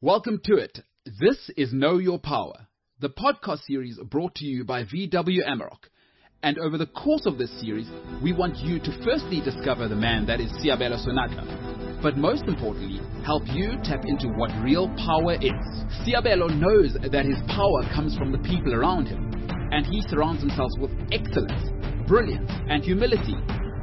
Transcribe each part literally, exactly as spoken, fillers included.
Welcome to it. This is Know Your Power, the podcast series brought to you by V W Amarok. And over the course of this series, we want you to firstly discover the man that is Seabelo Sonata, but most importantly, help you tap into what real power is. Seabelo knows that his power comes from the people around him, and he surrounds himself with excellence, brilliance, and humility.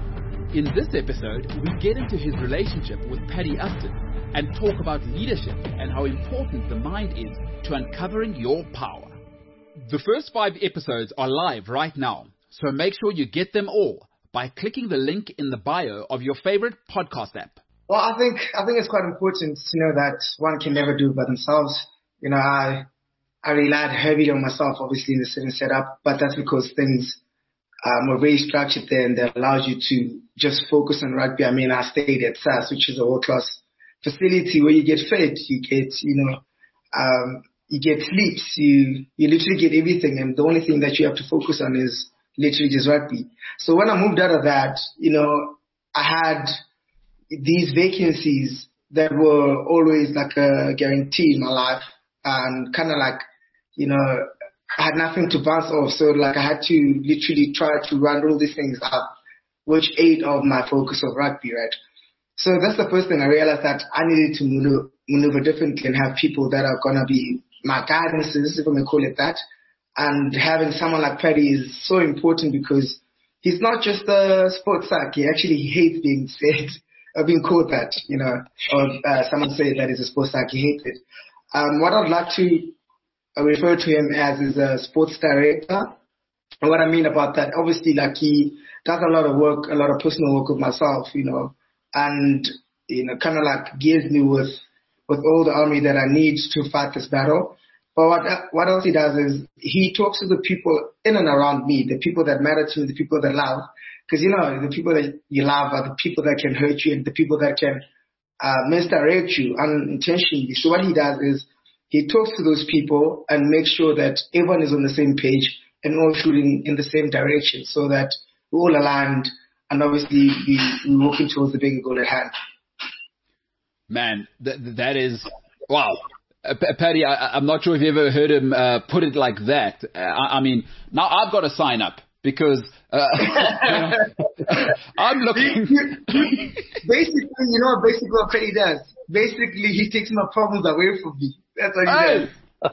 In this episode, we get into his relationship with Paddy Upton and talk about leadership and how important the mind is to uncovering your power. The first five episodes are live right now, so make sure you get them all by clicking the link in the bio of your favorite podcast app. Well, I think I think it's quite important to know that one can never do it by themselves. You know, I I relied heavily on myself, obviously, in the certain setup, but that's because things um, were very structured there, and that allows you to just focus on rugby. I mean, I stayed at S A S, which is a world-class facility where you get fed, you get, you know, um, you get sleeps, you, you literally get everything, and the only thing that you have to focus on is literally just rugby. So when I moved out of that, you know, I had these vacancies that were always like a guarantee in my life, and kind of like, you know, I had nothing to bounce off, so like I had to literally try to run all these things up, which ate of my focus of rugby, right? So that's the first thing I realized, that I needed to maneuver, maneuver differently and have people that are going to be my guidances, if I may call it that. And having someone like Paddy is so important because he's not just a sports psych. He actually hates being said, or being called that, you know, or uh, someone say that he's a sports psych. He hates it. Um, what I'd like to refer to him as is a sports director. And what I mean about that, obviously, like he does a lot of work, a lot of personal work with myself, you know, and, you know, kind of like gears me with, with all the army that I need to fight this battle. But what, what else he does is he talks to the people in and around me, the people that matter to me, the people that love. Because, you know, the people that you love are the people that can hurt you and the people that can uh, misdirect you unintentionally. So what he does is he talks to those people and makes sure that everyone is on the same page and all shooting in the same direction so that we're all aligned. And obviously, we, we're walking towards the bigger goal at hand. Man, that, that is, wow. Uh, Paddy, I, I'm not sure if you ever heard him uh, put it like that. Uh, I, I mean, now I've got to sign up because uh, you know, I'm looking. Basically, you know, basically what Paddy does. Basically, he takes my problems away from me. That's what he hey. does.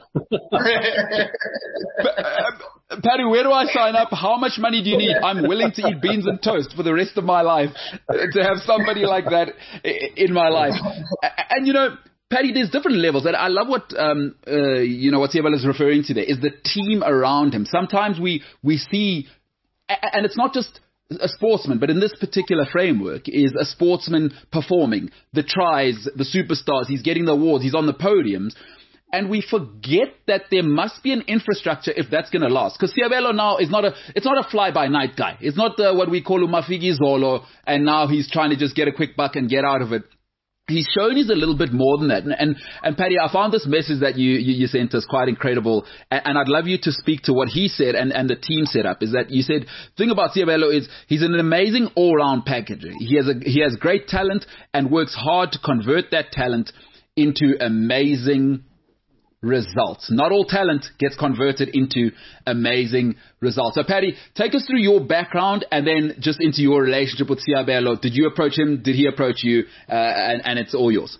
Paddy, where do I sign up? How much money do you need? I'm willing to eat beans and toast for the rest of my life to have somebody like that in my life. And, you know, Paddy, there's different levels. And I love what, um, uh, you know, what Seabelo is referring to there is the team around him. Sometimes we, we see, and it's not just a sportsman, but in this particular framework is a sportsman performing the tries, the superstars. He's getting the awards. He's on the podiums. And we forget that there must be an infrastructure if that's going to last. Because Seabelo now is not a, it's not a fly-by-night guy. It's not the, what we call umafigi zolo, and now he's trying to just get a quick buck and get out of it. He's shown he's a little bit more than that. And, and, and Paddy, I found this message that you, you, you sent us quite incredible. And, and I'd love you to speak to what he said and, and the team setup. Is that you said, the thing about Seabelo is he's an amazing all-round package. He has a, he has great talent and works hard to convert that talent into amazing results. Not all talent gets converted into amazing results. So Paddy, take us through your background and then just into your relationship with Seabelo. Did you approach him? Did he approach you? Uh, and, and it's all yours.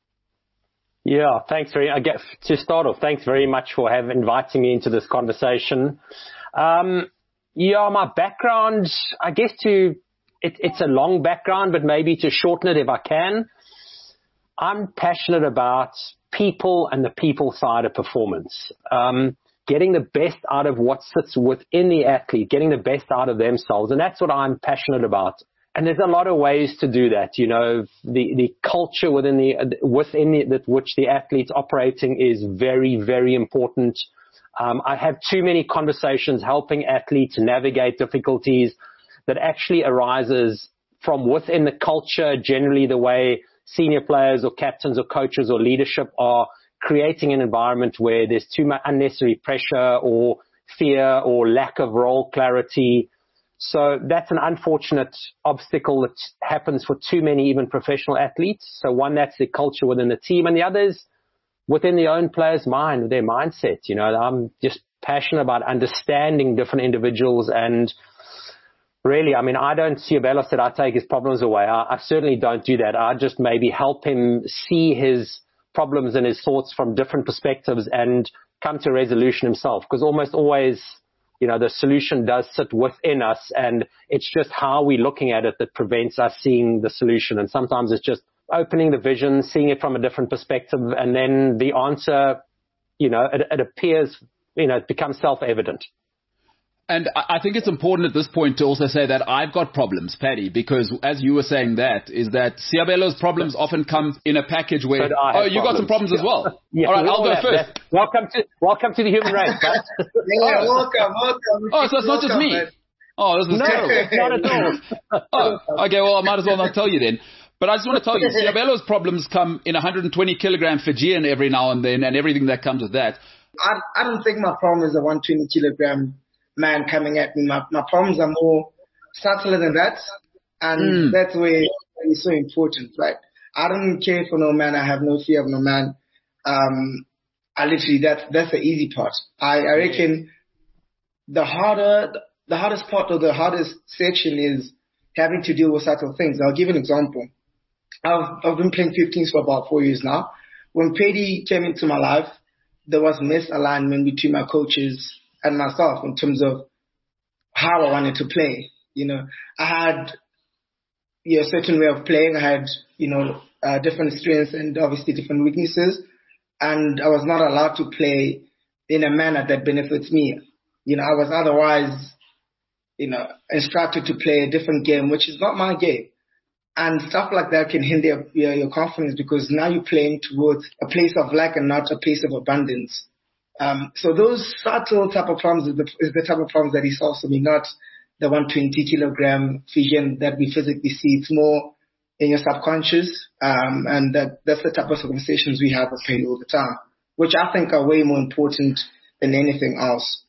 Yeah, thanks very, I guess to start off, thanks very much for having inviting me into this conversation. Um, yeah, my background, I guess to, it, it's a long background, but maybe to shorten it if I can. I'm passionate about people and the people side of performance, um, getting the best out of what sits within the athlete, getting the best out of themselves. And that's what I'm passionate about. And there's a lot of ways to do that. You know, the, the culture within the, within the, that which the athlete's operating is very, very important. Um, I have too many conversations helping athletes navigate difficulties that actually arises from within the culture, generally the way senior players or captains or coaches or leadership are creating an environment where there's too much unnecessary pressure or fear or lack of role clarity. So that's an unfortunate obstacle that happens for too many even professional athletes. So one, that's the culture within the team. And the other is within the own player's mind, their mindset. You know, I'm just passionate about understanding different individuals, and really, I mean, I don't, Ciabello said I take his problems away. I, I certainly don't do that. I just maybe help him see his problems and his thoughts from different perspectives and come to a resolution himself, because almost always, you know, the solution does sit within us, and it's just how we're looking at it that prevents us seeing the solution. And sometimes it's just opening the vision, seeing it from a different perspective, and then the answer, you know, it, it appears, you know, it becomes self-evident. And I think it's important at this point to also say that I've got problems, Paddy, because as you were saying that, is that Ciabello's problems often come in a package where, oh, you got some problems as well. Yeah, all right, I'll go first. That. Welcome to welcome to the human race. Right? yeah, welcome, welcome. Oh, so it's not just me. Man. Oh, this is no, terrible. Not at all. oh, okay, well, I might as well not tell you then. But I just want to tell you, Ciabello's problems come in one hundred twenty kilogram Fijian every now and then, and everything that comes with that. I, I don't think my problem is a one hundred twenty kilogram man coming at me. My, my problems are more subtler than that, and mm. that's where it's so important, right? I don't care for no man. I have no fear of no man. Um, I literally, that's, that's the easy part. I, I reckon the harder, the hardest part or the hardest section is having to deal with subtle things. I'll give an example. I've, I've been playing fifteens for about four years now. When Paddy came into my life, there was misalignment between my coaches and myself in terms of how I wanted to play. You know, I had yeah, a certain way of playing. I had, you know, uh, different strengths and obviously different weaknesses. And I was not allowed to play in a manner that benefits me. You know, I was otherwise, you know, instructed to play a different game, which is not my game. And stuff like that can hinder your, your confidence, because now you're playing towards a place of lack and not a place of abundance. Um, so those subtle type of problems is the, is the type of problems that he solves for me, not the one hundred twenty kilogram Fijian that we physically see. It's more in your subconscious, um, and that, that's the type of conversations we have with Paddy all the time, which I think are way more important than anything else.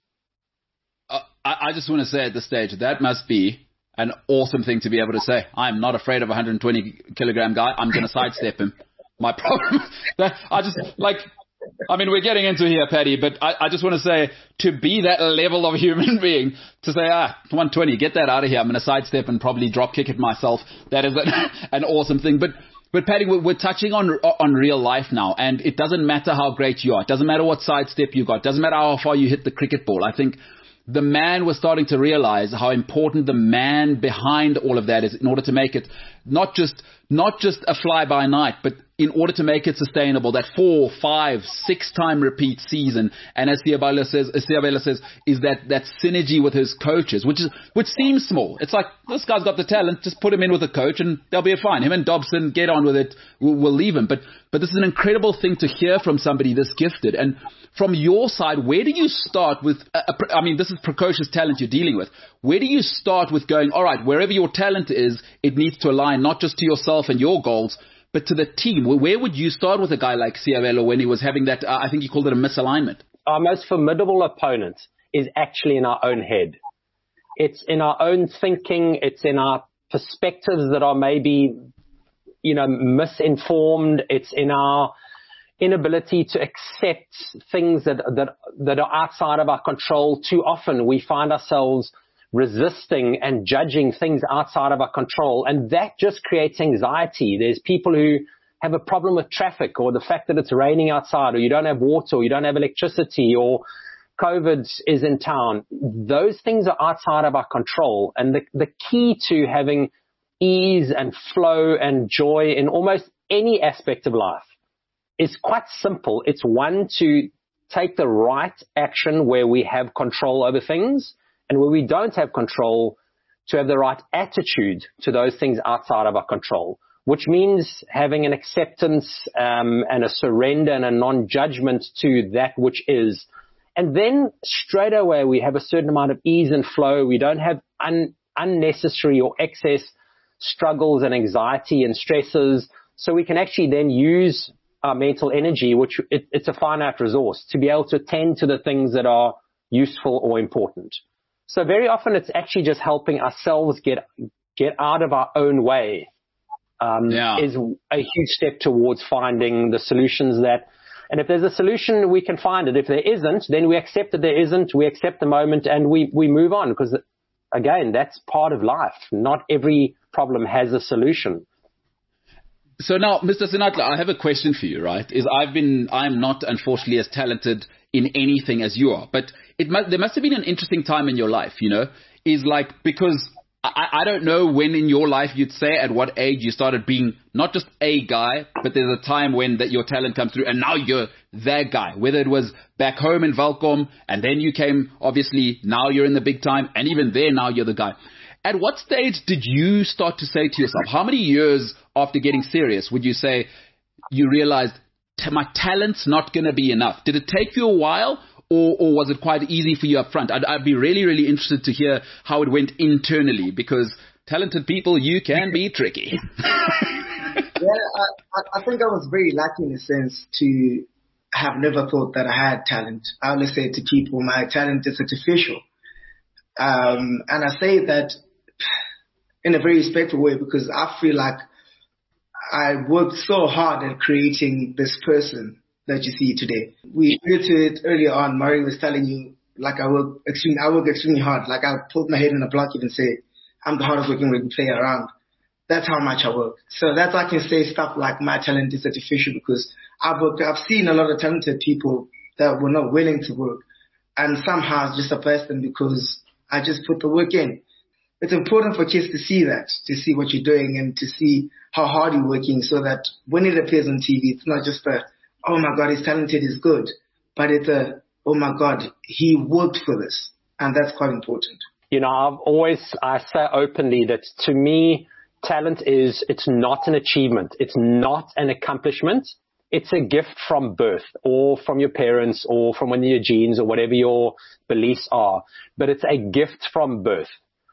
Uh, I, I just want to say at this stage, that must be an awesome thing to be able to say. I'm not afraid of a one hundred twenty kilogram guy. I'm going to sidestep him. My problem, that I just like, I mean, we're getting into here, Paddy, but I, I just want to say, to be that level of human being, to say, ah, one twenty, get that out of here. I'm going to sidestep and probably drop kick it myself. That is an, an awesome thing. But, but Paddy, we're, we're touching on, on real life now, and it doesn't matter how great you are. It doesn't matter what sidestep you got. It doesn't matter how far you hit the cricket ball. I think the man was starting to realize how important the man behind all of that is in order to make it not just not just a fly-by-night, but in order to make it sustainable, that four, five, six-time repeat season. And as Ciabello says, as Ciabello says, is that, that synergy with his coaches, which is which seems small. It's like, this guy's got the talent, just put him in with a coach and they'll be fine. Him and Dobson, get on with it, we'll, we'll leave him. But but this is an incredible thing to hear from somebody this gifted. And from your side, where do you start with, a, a, I mean, this is precocious talent you're dealing with. Where do you start with going, all right, wherever your talent is, it needs to align not just to yourself and your goals, but to the team? Where would you start with a guy like Ciabello when he was having that, uh, I think you called it a misalignment? Our most formidable opponent is actually in our own head. It's in our own thinking. It's in our perspectives that are maybe, you know, misinformed. It's in our inability to accept things that, that, that are outside of our control. Too often we find ourselves resisting and judging things outside of our control. And that just creates anxiety. There's people who have a problem with traffic, or the fact that it's raining outside, or you don't have water, or you don't have electricity, or COVID is in town. Those things are outside of our control. And the, the key to having ease and flow and joy in almost any aspect of life is quite simple. It's one, to take the right action where we have control over things, and where we don't have control, to have the right attitude to those things outside of our control, which means having an acceptance um, and a surrender and a non-judgment to that which is. And then straight away we have a certain amount of ease and flow. We don't have un- unnecessary or excess struggles and anxiety and stresses. So we can actually then use our mental energy, which it, it's a finite resource, to be able to attend to the things that are useful or important. So very often it's actually just helping ourselves get get out of our own way um, yeah. is a huge step towards finding the solutions that And if there's a solution, we can find it. If there isn't, then we accept that there isn't. We accept the moment and we, we move on, because, again, that's part of life. Not every problem has a solution. So now, Mister Senatla, I have a question for you, right? Is I've been, I'm not, unfortunately, as talented in anything as you are, but it must, there must have been an interesting time in your life, you know, is like, because I, I don't know when in your life you'd say at what age you started being not just a guy, but there's a time when that your talent comes through and now you're that guy, whether it was back home in Welkom and then you came, obviously, now you're in the big time, and even there now you're the guy. At what stage did you start to say to yourself, how many years after getting serious would you say you realized my talent's not going to be enough? Did it take you a while, or, or was it quite easy for you up front? I'd, I'd be really, really interested to hear how it went internally, because talented people, you can be tricky. Yeah, I, I think I was very lucky in a sense to have never thought that I had talent. I always say to people, my talent is artificial. Um, and I say that in a very respectful way, because I feel like I worked so hard at creating this person that you see today. We alluded to it earlier on. Murray was telling you, like, I work extremely, I work extremely hard. Like, I put my head in a block and say, I'm the hardest working rugby player around. That's how much I work. So that's why I can say stuff like my talent is artificial, because I've worked, I've seen a lot of talented people that were not willing to work, and somehow just suppressed them because I just put the work in. It's important for kids to see that, to see what you're doing and to see how hard you're working, so that when it appears on T V, it's not just a, oh my God, he's talented, he's good, but it's a, oh my God, he worked for this. And that's quite important. You know, I've always, I say openly that to me, talent is, it's not an achievement. It's not an accomplishment. It's a gift from birth, or from your parents, or from one of your genes, or whatever your beliefs are. But it's a gift from birth.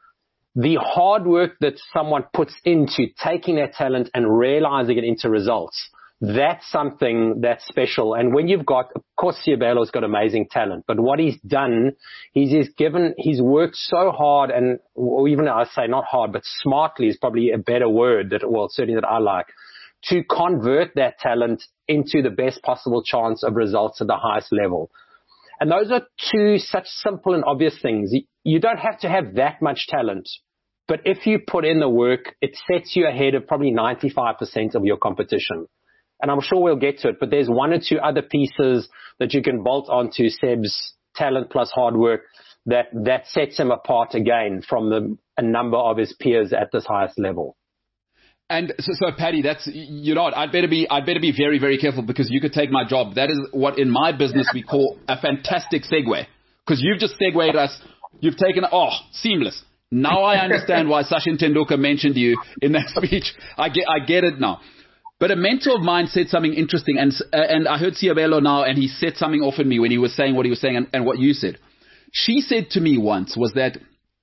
The hard work that someone puts into taking their talent and realizing it into results, that's something that's special. And when you've got, of course, Siabela's got amazing talent, but what he's done, he's, he's given, he's worked so hard, and or even I say not hard, but smartly is probably a better word that, well, certainly that I like, to convert that talent into the best possible chance of results at the highest level. And those are two such simple and obvious things. You don't have to have that much talent, but if you put in the work, it sets you ahead of probably ninety-five percent of your competition. And I'm sure we'll get to it, but there's one or two other pieces that you can bolt onto Seb's talent plus hard work that, that sets him apart again from the, a number of his peers at this highest level. And so, so, Paddy, that's, you know what, I'd better be, I'd better be very, very careful, because you could take my job. That is what in my business we call a fantastic segue, because you've just segued us. You've taken, oh, seamless. Now I understand why Sachin Tendulkar mentioned you in that speech. I get, I get it now. But a mentor of mine said something interesting, and uh, and I heard Siabelo now, and he said something off in me when he was saying what he was saying and, and what you said. She said to me once was that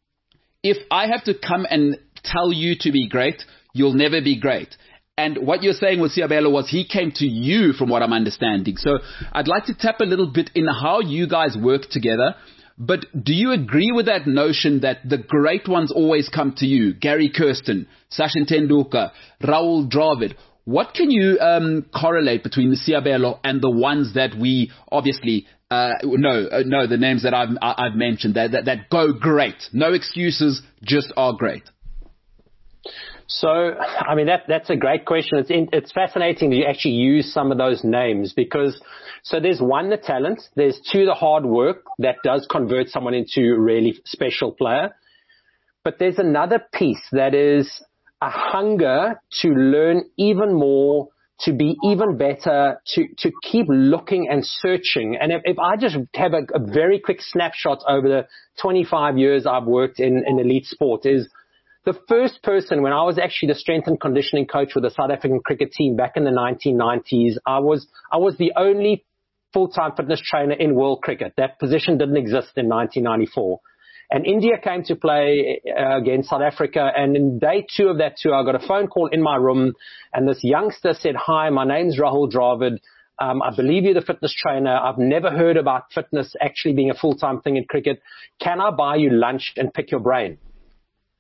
if I have to come and tell you to be great, you'll never be great. And what you're saying with Siabelo was he came to you, from what I'm understanding. So I'd like to tap a little bit in how you guys work together. But do you agree with that notion that the great ones always come to you? Gary Kirsten, Sachin Tendulkar, Rahul Dravid. What can you um, correlate between the Siabelo and the ones that we obviously uh, know, uh, know the names that I've, I've mentioned, that, that, that go great? No excuses, just are great. So, I mean, that that's a great question. It's in, it's fascinating that you actually use some of those names, because so there's one, the talent, there's two, the hard work that does convert someone into a really special player. But there's another piece that is a hunger to learn even more, to be even better, to, to keep looking and searching. And if, if I just have a, a very quick snapshot over the twenty-five years I've worked in, in elite sport, is the first person, when I was actually the strength and conditioning coach with the South African cricket team back in the nineteen nineties, I was, I was the only full-time fitness trainer in world cricket. That position didn't exist in nineteen ninety-four. And India came to play uh, against South Africa. And in day two of that tour, I got a phone call in my room. And this youngster said, "Hi, my name's Rahul Dravid. Um, I believe you're the fitness trainer. I've never heard about fitness actually being a full-time thing in cricket. Can I buy you lunch and pick your brain?"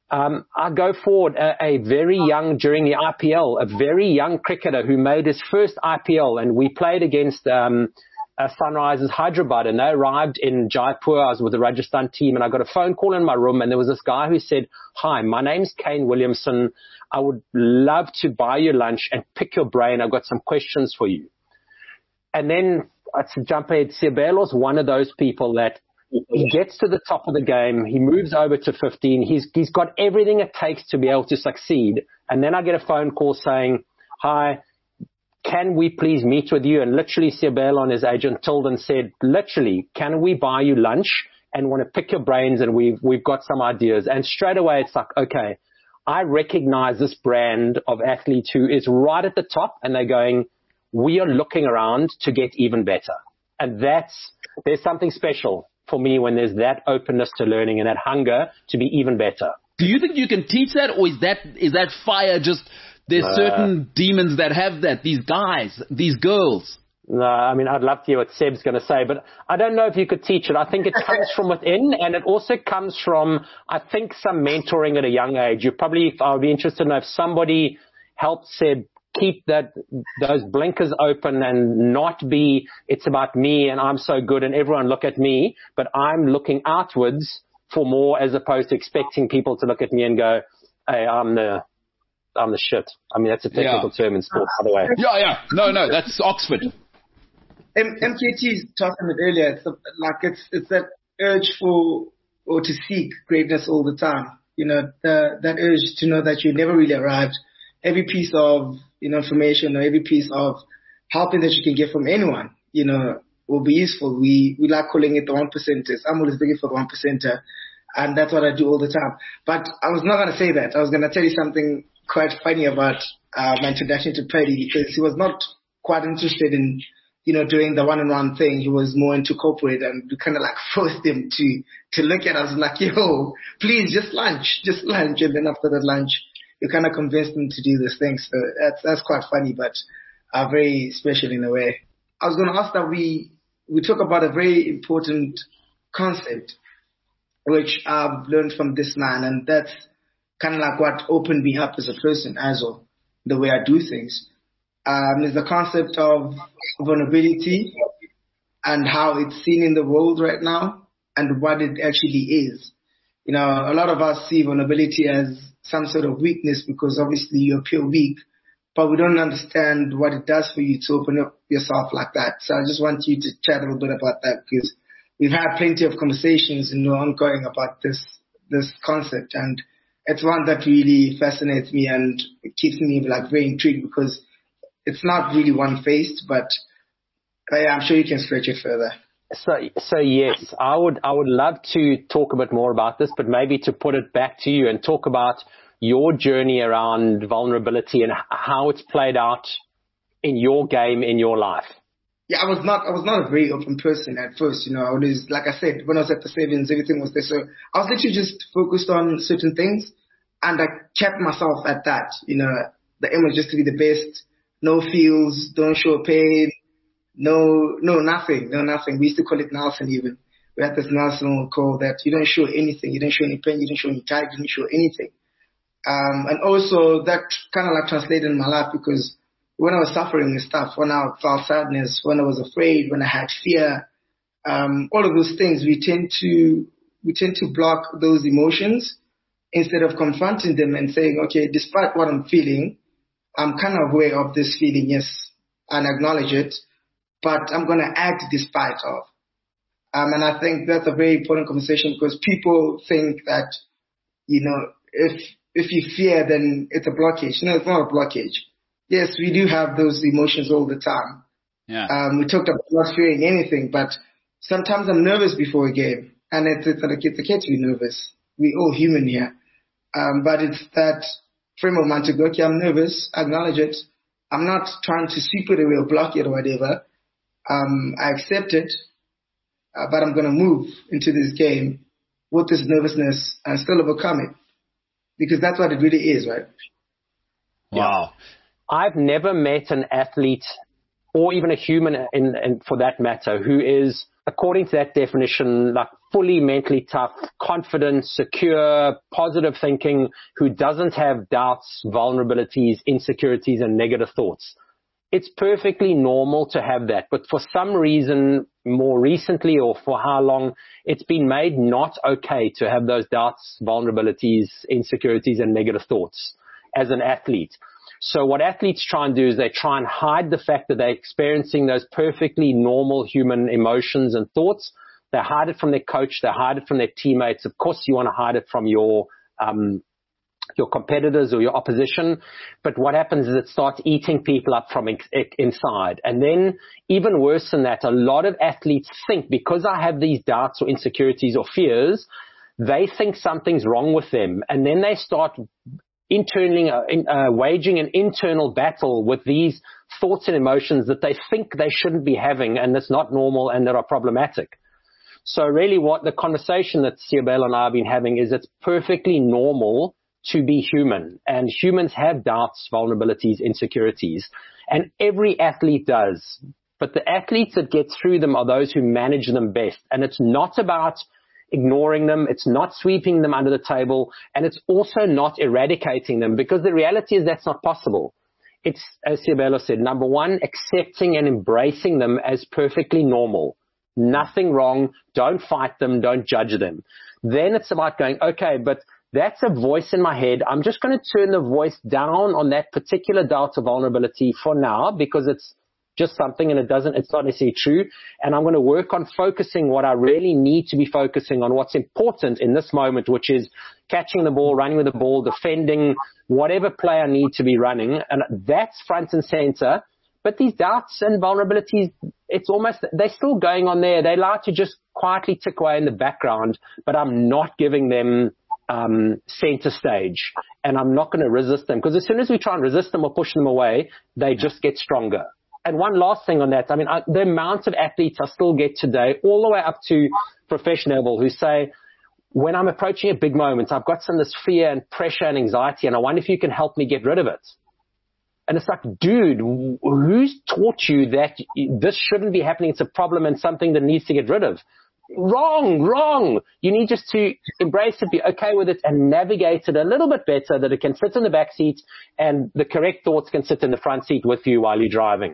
Um, I go forward, a, a very young, during the I P L, a very young cricketer who made his first I P L, and we played against um, uh, Sunrisers Hyderabad, and they arrived in Jaipur. I was with the Rajasthan team, and I got a phone call in my room, and there was this guy who said, "Hi, my name's Kane Williamson. I would love to buy you lunch and pick your brain. I've got some questions for you." And then I'd jump ahead. Seabelo's one of those people that he gets to the top of the game. He moves over to fifteen. He's, he's got everything it takes to be able to succeed. And then I get a phone call saying, "Hi, can we please meet with you?" And literally Seabelo and his agent Tilden said, literally, "Can we buy you lunch and want to pick your brains? And we've, we've got some ideas." And straight away it's like, okay, I recognize this brand of athlete who is right at the top, and they're going, we are looking around to get even better. And that's, there's something special for me when there's that openness to learning and that hunger to be even better. Do you think you can teach that, or is that, is that fire just, there's uh, certain demons that have that, these guys, these girls? No, I mean, I'd love to hear what Seb's going to say, but I don't know if you could teach it. I think it comes from within, and it also comes from, I think, some mentoring at a young age. You probably, I'll be interested to know if somebody helped Seb keep that, those blinkers open and not be, it's about me and I'm so good and everyone look at me, but I'm looking outwards for more, as opposed to expecting people to look at me and go, "Hey, I'm the, I'm the shit." I mean, that's a technical yeah. term in sport, by the way. Yeah, yeah. No, no, that's Oxford. M- MKT talked about it earlier. It's a, like it's it's that urge for or to seek greatness all the time. You know, the, that urge to know that you never really arrived. Every piece of you know information or every piece of helping that you can get from anyone, you know, will be useful. We we like calling it the one percenters. I'm always looking for the one percenter, and that's what I do all the time. But I was not going to say that. I was going to tell you something quite funny about uh, my introduction to Paddy, because he was not quite interested in you know, doing the one-on-one thing. He was more into corporate, and we kind of like forced him to, to look at us like, "Yo, please just lunch, just lunch." And then after that lunch, you kind of convinced him to do this thing. So that's, that's quite funny, but uh, very special in a way. I was going to ask that we, we talk about a very important concept, which I've learned from this man, and that's kind of like what opened me up as a person as well, the way I do things. Um, is the concept of vulnerability and how it's seen in the world right now and what it actually is. You know, a lot of us see vulnerability as some sort of weakness because obviously you appear weak, but we don't understand what it does for you to open up yourself like that. So I just want you to chat a little bit about that, because we've had plenty of conversations, you know, ongoing about this, this concept, and it's one that really fascinates me and it keeps me like very intrigued, because it's not really one-faced, but uh, I'm sure you can stretch it further. So, so yes, I would, I would love to talk a bit more about this, but maybe to put it back to you and talk about your journey around vulnerability and how it's played out in your game, in your life. Yeah, I was not, I was not a very open person at first. You know, I was, like I said, when I was at the Sevens, everything was there. So I was literally just focused on certain things, and I kept myself at that. You know, the aim was just to be the best. No feels, don't show pain, no, no, nothing, no, nothing. We used to call it Nelson even. We had this Nelson call that you don't show anything, you don't show any pain, you don't show any tired, you don't show anything. Um, and also that kind of like translated in my life, because when I was suffering and stuff, when I felt sadness, when I was afraid, when I had fear, um, all of those things, we tend to, we tend to block those emotions instead of confronting them and saying, okay, despite what I'm feeling, I'm kind of aware of this feeling, yes, and acknowledge it, but I'm going to act despite of. Um, and I think that's a very important conversation, because people think that, you know, if if you fear, then it's a blockage. No, it's not a blockage. Yes, we do have those emotions all the time. Yeah. Um, we talked about not fearing anything, but sometimes I'm nervous before a game, and it's, it's like it's okay to be nervous. We're all human here. Um, but it's that frame of mind to go, okay, I'm nervous, acknowledge it. I'm not trying to sweep it away or block it or whatever. Um, I accept it, uh, but I'm going to move into this game with this nervousness and still overcome it, because that's what it really is, right? Wow. I've never met an athlete or even a human in, in, for that matter, who is, according to that definition, like fully mentally tough, confident, secure, positive thinking, who doesn't have doubts, vulnerabilities, insecurities, and negative thoughts. It's perfectly normal to have that. But for some reason, more recently or for how long, it's been made not okay to have those doubts, vulnerabilities, insecurities, and negative thoughts as an athlete. So what athletes try and do is they try and hide the fact that they're experiencing those perfectly normal human emotions and thoughts. They hide it from their coach. They hide it from their teammates. Of course, you want to hide it from your um, your competitors or your opposition. But what happens is it starts eating people up from ex- inside. And then even worse than that, a lot of athletes think because I have these doubts or insecurities or fears, they think something's wrong with them. And then they start internally uh, in, uh, waging an internal battle with these thoughts and emotions that they think they shouldn't be having, and that's not normal and that are problematic. So really what the conversation that Seabelo and I have been having is it's perfectly normal to be human, and humans have doubts, vulnerabilities, insecurities, and every athlete does. But the athletes that get through them are those who manage them best. And it's not about ignoring them. It's not sweeping them under the table. And it's also not eradicating them, because the reality is that's not possible. It's, as Seabelo said, number one, accepting and embracing them as perfectly normal. Nothing wrong. Don't fight them. Don't judge them. Then it's about going, okay, but that's a voice in my head. I'm just going to turn the voice down on that particular doubt or vulnerability for now, because it's just something and it doesn't, it's not necessarily true. And I'm going to work on focusing what I really need to be focusing on, what's important in this moment, which is catching the ball, running with the ball, defending, whatever play I need to be running. And that's front and center. But these doubts and vulnerabilities, it's almost, they're still going on there. They're allowed to just quietly tick away in the background, but I'm not giving them um, center stage, and I'm not going to resist them, because as soon as we try and resist them or push them away, they just get stronger. And one last thing on that, I mean, I, the amount of athletes I still get today, all the way up to professional level, who say, when I'm approaching a big moment, I've got some of this fear and pressure and anxiety, and I wonder if you can help me get rid of it. And it's like, dude, who's taught you that this shouldn't be happening? It's a problem and something that needs to get rid of. Wrong, wrong. You need just to embrace it, be okay with it, and navigate it a little bit better, that it can sit in the back seat and the correct thoughts can sit in the front seat with you while you're driving.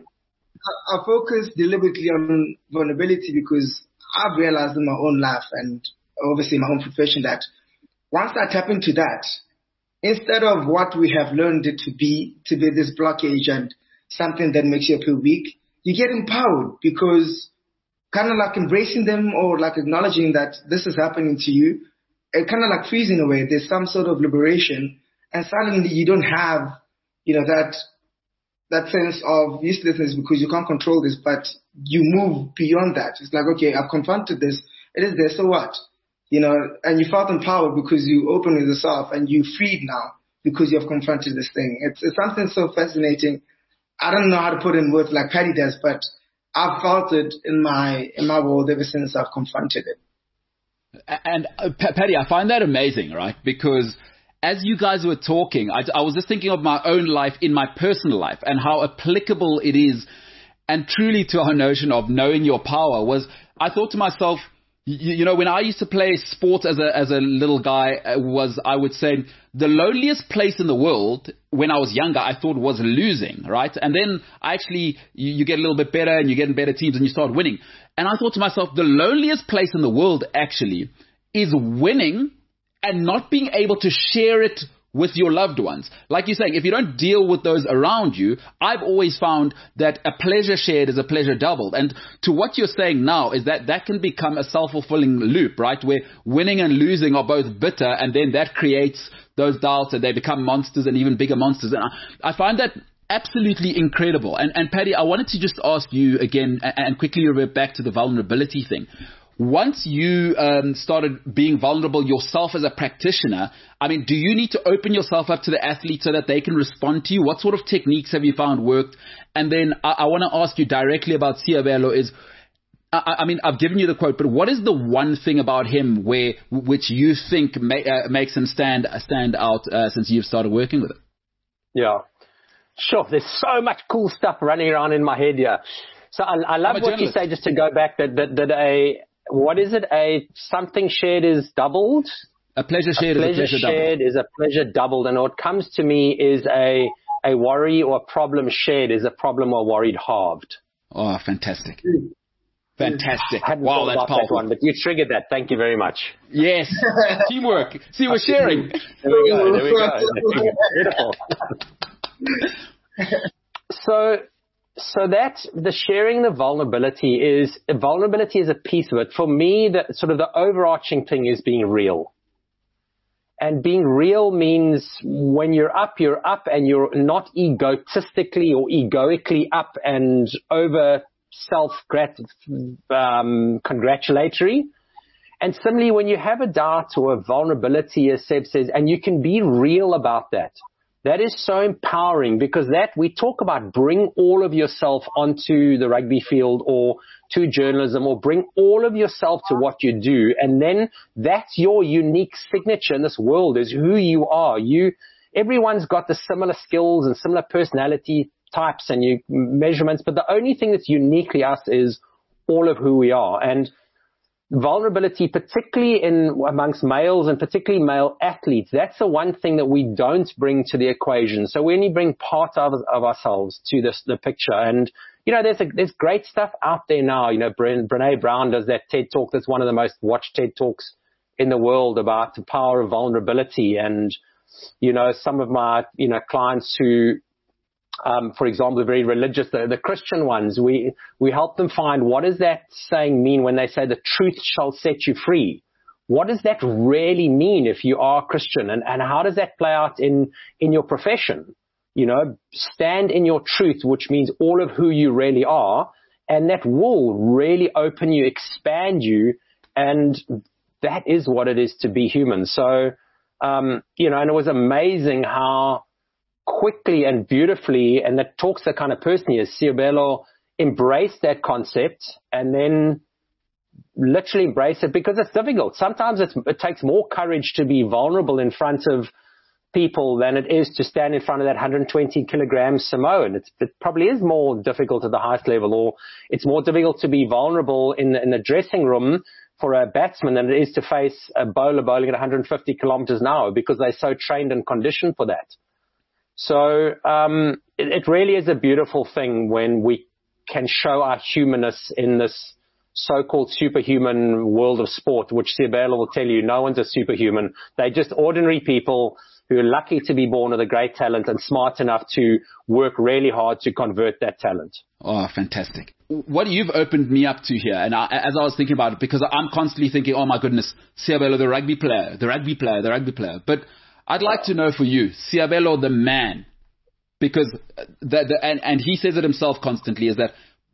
I focus deliberately on vulnerability because I've realized in my own life and obviously my own profession that once I tap into that, instead of what we have learned it to be, to be this blockage and something that makes you feel weak, you get empowered, because kind of like embracing them or like acknowledging that this is happening to you, it kind of like frees in a way. There's some sort of liberation, and suddenly you don't have, you know, that that sense of uselessness because you can't control this, but you move beyond that. It's like, okay, I've confronted this. It is there, so what? You know, and you felt empowered because you opened with yourself, and you freed now because you have confronted this thing. It's, it's something so fascinating. I don't know how to put it in words like Paddy does, but I've felt it in my in my world ever since I've confronted it. And uh, Paddy, I find that amazing, right? Because as you guys were talking, I, I was just thinking of my own life in my personal life and how applicable it is, and truly to our notion of knowing your power was, I thought to myself, you, you know, when I used to play sport as a as a little guy, was, I would say, the loneliest place in the world when I was younger, I thought was losing, right? And then actually you, you get a little bit better and you get in better teams and you start winning. And I thought to myself, the loneliest place in the world actually is winning and not being able to share it with your loved ones. Like you're saying, if you don't deal with those around you, I've always found that a pleasure shared is a pleasure doubled. And to what you're saying now is that that can become a self-fulfilling loop, right? Where winning and losing are both bitter, and then that creates those doubts and they become monsters and even bigger monsters. And I, I find that absolutely incredible. And, and Paddy, I wanted to just ask you again and, and quickly revert back to the vulnerability thing. Once you um, started being vulnerable yourself as a practitioner, I mean, do you need to open yourself up to the athlete so that they can respond to you? What sort of techniques have you found worked? And then I, I want to ask you directly about Seabelo is, I, I mean, I've given you the quote, but what is the one thing about him where which you think ma- uh, makes him stand stand out uh, since you've started working with him? Yeah, sure. There's so much cool stuff running around in my head here. So I, I love what you say, just to go back, that, that, that a what is it? A something shared is doubled. A pleasure shared a pleasure is a pleasure shared doubled. is a pleasure doubled. And what comes to me is a, a worry or a problem shared is a problem or worried halved. Oh, fantastic. Fantastic. Hadn't Wow, that's powerful. That one, but you triggered that. Thank you very much. Yes. Teamwork. See, we're sharing. There we go. There we go. Beautiful. so, so that the sharing the vulnerability is, vulnerability is a piece of it. For me, the sort of the overarching thing is being real. And being real means when you're up, you're up, and you're not egotistically or egoically up and over self um, congratulatory. And similarly, when you have a doubt or a vulnerability, as Seb says, and you can be real about that, that is so empowering, because that we talk about bring all of yourself onto the rugby field or to journalism, or bring all of yourself to what you do. And then that's your unique signature in this world, is who you are. You, everyone's got the similar skills and similar personality types and you measurements, but the only thing that's uniquely us is all of who we are. And vulnerability, particularly in amongst males and particularly male athletes, that's the one thing that we don't bring to the equation. So we only bring part of, of ourselves to this, the picture. And, you know, there's a, there's great stuff out there now. You know, Bre- Brene Brown does that TED Talk. That's one of the most watched TED Talks in the world about the power of vulnerability. And, you know, some of my, you know, clients who, Um, for example, the very religious, the, the Christian ones, we, we help them find what does that saying mean when they say the truth shall set you free? What does that really mean if you are Christian? And, and how does that play out in, in your profession? You know, stand in your truth, which means all of who you really are. And that will really open you, expand you. And that is what it is to be human. So, um, you know, and it was amazing how quickly and beautifully, and that talks the kind of person he is, Seabelo embraced that concept and then literally embrace it, because it's difficult. Sometimes it's, it takes more courage to be vulnerable in front of people than it is to stand in front of that one hundred twenty kilogram Samoan. It's, it probably is more difficult at the highest level, or it's more difficult to be vulnerable in the, in the dressing room for a batsman than it is to face a bowler bowling at one hundred fifty kilometers an hour, because they're so trained and conditioned for that. So um, it, it really is a beautiful thing when we can show our humanness in this so-called superhuman world of sport, which Seabelo will tell you, no one's a superhuman. They're just ordinary people who are lucky to be born with a great talent and smart enough to work really hard to convert that talent. Oh, fantastic. What you've opened me up to here, and I, as I was thinking about it, because I'm constantly thinking, oh my goodness, Seabelo, the rugby player, the rugby player, the rugby player. But I'd like to know for you, Seabelo, the man, because the, the, and, and he says it himself constantly, is that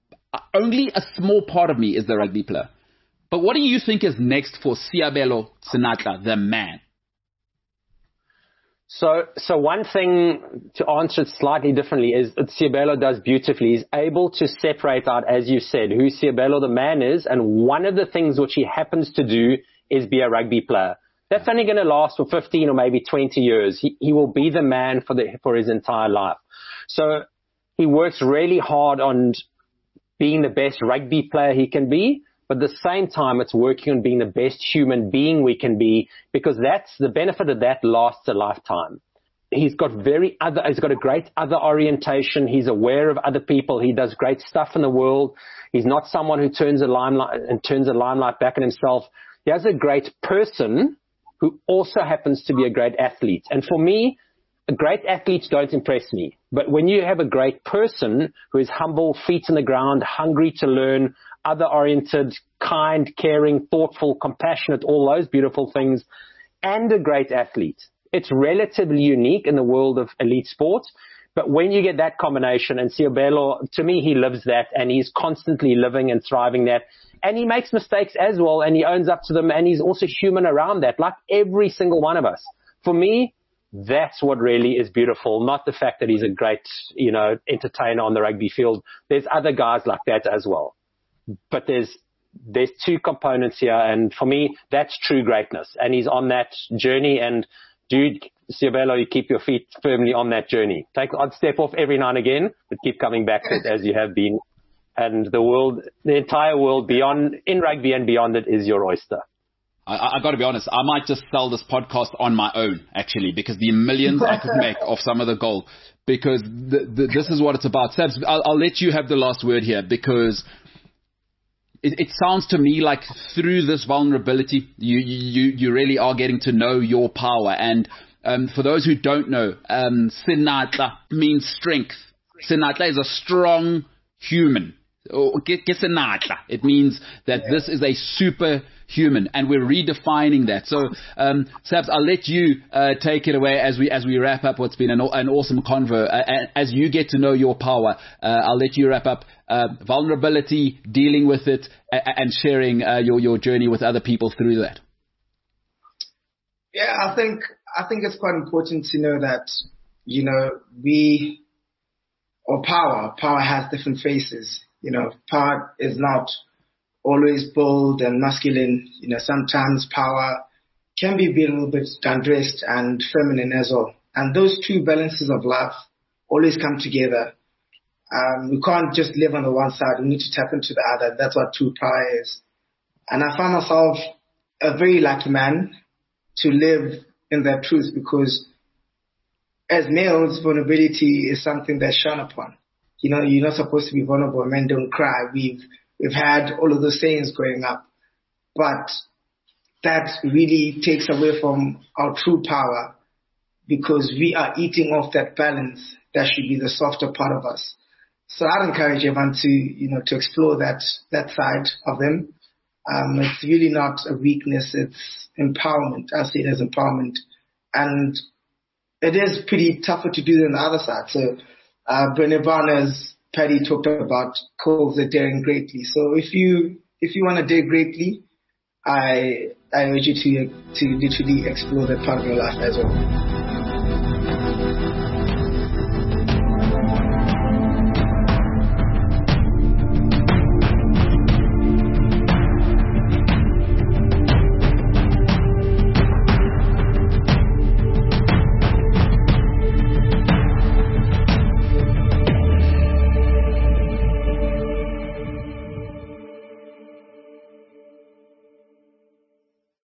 only a small part of me is the rugby player. But what do you think is next for Seabelo Senatla, the man? So, so one thing to answer it slightly differently is that Seabelo does beautifully. He's able to separate out, as you said, who Seabelo the man is, and one of the things which he happens to do is be a rugby player. That's only going to last for fifteen or maybe twenty years. He, he will be the man for the, for his entire life. So he works really hard on being the best rugby player he can be, but at the same time, it's working on being the best human being we can be, because that's the benefit of that lasts a lifetime. He's got very other, he's got a great other orientation. He's aware of other people. He does great stuff in the world. He's not someone who turns a limelight and turns a limelight back on himself. He has a great person who also happens to be a great athlete. And for me, great athletes don't impress me. But when you have a great person who is humble, feet in the ground, hungry to learn, other-oriented, kind, caring, thoughtful, compassionate, all those beautiful things, and a great athlete, it's relatively unique in the world of elite sport. But when you get that combination, and Seabelo, to me, he lives that, and he's constantly living and thriving that. And he makes mistakes as well, and he owns up to them, and he's also human around that, like every single one of us. For me, that's what really is beautiful, not the fact that he's a great, you know, entertainer on the rugby field. There's other guys like that as well. But there's there's two components here, and for me, that's true greatness. And he's on that journey, and dude, Seabelo, you keep your feet firmly on that journey. Take odd step off every now and again, but keep coming back to it as you have been and the world, the entire world beyond, in rugby and beyond it, is your oyster. I, I got to be honest, I might just sell this podcast on my own, actually, because the millions I could make off some of the gold, because the, the, this is what it's about. Sabs, I'll, I'll let you have the last word here, because it, it sounds to me like through this vulnerability, you, you, you really are getting to know your power. And um, for those who don't know, um, Sinatla means strength. Sinatla is a strong human. It means that yeah. this is a superhuman, and we're redefining that. So, um, Sabs, I'll let you uh, take it away as we as we wrap up what's been an, an awesome convo. Uh, as you get to know your power, uh, I'll let you wrap up uh, vulnerability, dealing with it, and, and sharing uh, your your journey with other people through that. Yeah, I think I think it's quite important to know that, you know, we or power power has different faces. You know, power is not always bold and masculine. You know, sometimes power can be a little bit undressed and feminine as well. And those two balances of life always come together. Um, we can't just live on the one side. We need to tap into the other. That's what true power is. And I find myself a very lucky man to live in that truth, because as males, vulnerability is something that's shone upon. You know, you're not supposed to be vulnerable. Men don't cry. We've we've had all of those sayings growing up, but that really takes away from our true power, because we are eating off that balance that should be the softer part of us. So I'd encourage everyone to, you know, to explore that that side of them. Um, it's really not a weakness. It's empowerment. I see it as empowerment, and it is pretty tougher to do than the other side. So. Uh, Brené Brown, as Paddy talked about, calls it daring greatly. So if you if you want to dare greatly, I I urge you to to literally explore that part of your life as well.